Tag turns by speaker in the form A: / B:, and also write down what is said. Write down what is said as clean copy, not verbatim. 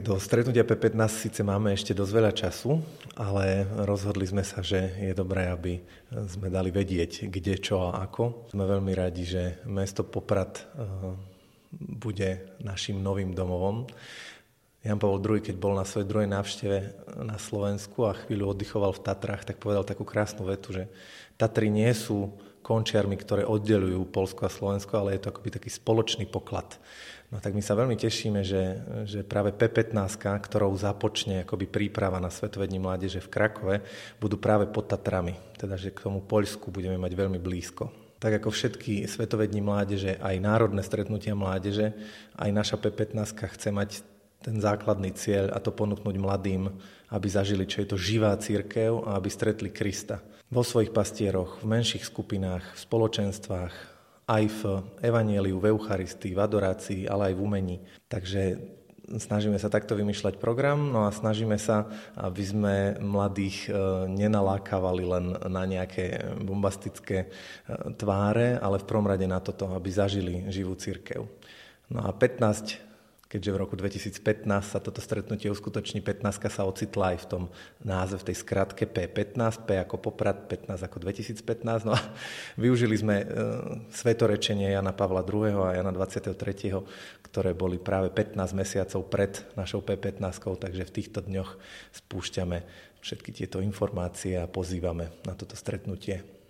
A: Do stretnutia P15 síce máme ešte dosť veľa času, ale rozhodli sme sa, že je dobré, aby sme dali vedieť, kde, čo a ako. Sme veľmi radi, že mesto Poprad bude našim novým domovom. Jan Pavol II, keď bol na svojej druhej návšteve na Slovensku a chvíľu oddychoval v Tatrách, tak povedal takú krásnu vetu, že Tatry nie sú končiarmi, ktoré oddelujú Poľsko a Slovensko, ale je to akoby taký spoločný poklad. No tak my sa veľmi tešíme, že práve P15, ktorou započne akoby príprava na Svetové dni mládeže v Krakove, budú práve pod Tatrami. Teda, že k tomu Poľsku budeme mať veľmi blízko. Tak ako všetky Svetové dni mládeže, aj národné stretnutia mládeže, aj naša P15 chce mať ten základný cieľ a to ponúknuť mladým, aby zažili, čo je to živá cirkev a aby stretli Krista. Vo svojich pastieroch, v menších skupinách, v spoločenstvách, aj v evanjeliu, v Eucharistii, v adorácii, ale aj v umení. Takže snažíme sa takto vymýšľať program, no a snažíme sa, aby sme mladých nenalákavali len na nejaké bombastické tváre, ale v prvom rade na toto, aby zažili živú cirkev. No a 15, keďže v roku 2015 sa toto stretnutie uskutoční, 15 sa ocitla aj v tom názve, v tej skratke P15, P ako Poprad, 15 ako 2015. No a využili sme svetorečenie Jana Pavla II. A Jana 23., ktoré boli práve 15 mesiacov pred našou P15, takže v týchto dňoch spúšťame všetky tieto informácie a pozývame na toto stretnutie.